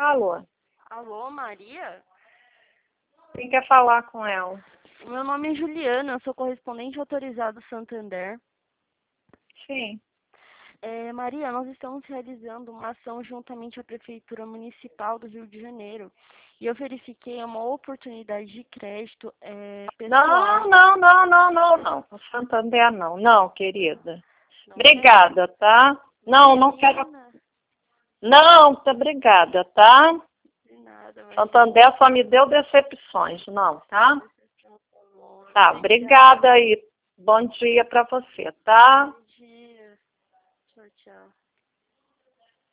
Alô? Alô, Maria? Quem quer falar com ela? Meu nome é Juliana, eu sou correspondente autorizado Santander. Sim. Maria, nós estamos realizando uma ação juntamente à Prefeitura Municipal do Rio de Janeiro. E eu verifiquei uma oportunidade de crédito pessoal. Não. O Santander não. Não, querida. Não quer? Obrigada, tá? Não quero. Imagina. Não, tá obrigada, tá? De nada, imagina. Santander só me deu decepções, não, tá? Tá, Obrigada. obrigada e bom dia pra você, tá? Bom dia. Tchau, tchau.